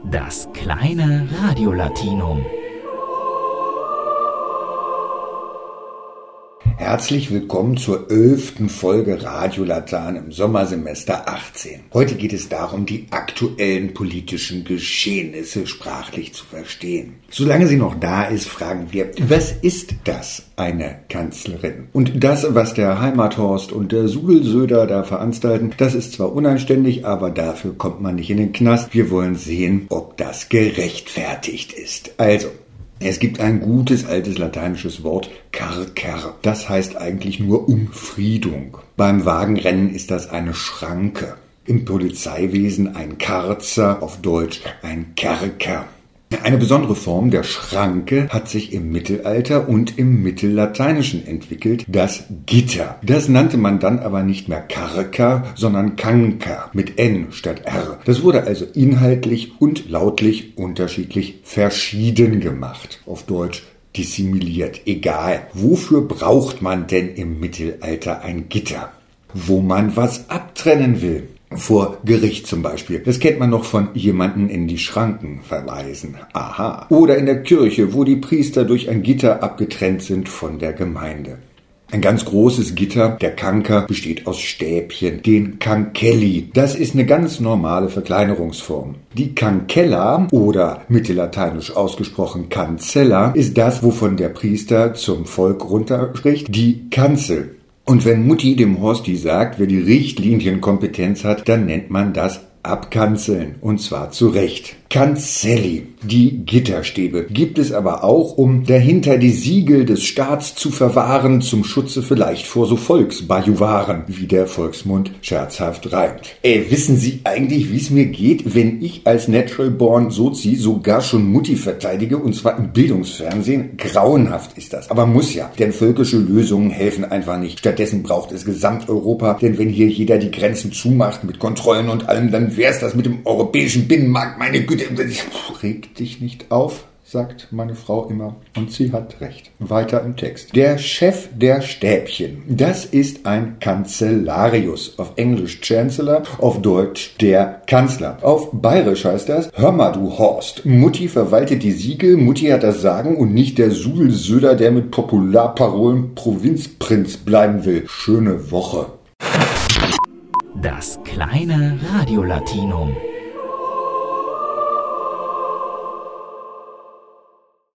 Das kleine Radiolatinum. Herzlich willkommen zur 11. Folge Radiolatan im Sommersemester 18. Heute geht es darum, die aktuellen politischen Geschehnisse sprachlich zu verstehen. Solange sie noch da ist, fragen wir, was ist das, eine Kanzlerin? Und das, was der Heimathorst und der Suhl-Söder da veranstalten, das ist zwar unanständig, aber dafür kommt man nicht in den Knast. Wir wollen sehen, ob das gerechtfertigt ist. Also, es gibt ein gutes altes lateinisches Wort, carcer. Das heißt eigentlich nur Umfriedung. Beim Wagenrennen ist das eine Schranke. Im Polizeiwesen ein Karzer, auf Deutsch ein Kerker. Eine besondere Form der Schranke hat sich im Mittelalter und im Mittellateinischen entwickelt, das Gitter. Das nannte man dann aber nicht mehr Carker, sondern Canker mit N statt R. Das wurde also inhaltlich und lautlich unterschiedlich verschieden gemacht. Auf Deutsch dissimiliert. Egal. Wofür braucht man denn im Mittelalter ein Gitter? Wo man was abtrennen will. Vor Gericht zum Beispiel. Das kennt man noch von jemanden in die Schranken verweisen. Aha. Oder in der Kirche, wo die Priester durch ein Gitter abgetrennt sind von der Gemeinde. Ein ganz großes Gitter, der Canker, besteht aus Stäbchen, den Cancelli. Das ist eine ganz normale Verkleinerungsform. Die Cancella oder mittellateinisch ausgesprochen Cancella ist das, wovon der Priester zum Volk runterspricht, die Kanzel. Und wenn Mutti dem Horsti sagt, wer die Richtlinienkompetenz hat, dann nennt man das abkanzeln. Und zwar zu Recht. Cancelli, die Gitterstäbe, gibt es aber auch, um dahinter die Siegel des Staats zu verwahren, zum Schutze vielleicht vor so Volksbajuwaren, wie der Volksmund scherzhaft reimt. Wissen Sie eigentlich, wie es mir geht, wenn ich als Natural Born Sozi sogar schon Mutti verteidige, und zwar im Bildungsfernsehen? Grauenhaft ist das. Aber muss ja, denn völkische Lösungen helfen einfach nicht. Stattdessen braucht es Gesamteuropa, denn wenn hier jeder die Grenzen zumacht mit Kontrollen und allem, dann wär's das mit dem europäischen Binnenmarkt, meine Güte. Reg dich nicht auf, sagt meine Frau immer. Und sie hat recht. Weiter im Text. Der Chef der Stäbchen. Das ist ein Kanzellarius. Auf Englisch Chancellor, auf Deutsch der Kanzler. Auf Bayerisch heißt das, hör mal du Horst. Mutti verwaltet die Siegel, Mutti hat das Sagen und nicht der Suhl-Söder, der mit Popularparolen Provinzprinz bleiben will. Schöne Woche. Das kleine Radiolatinum.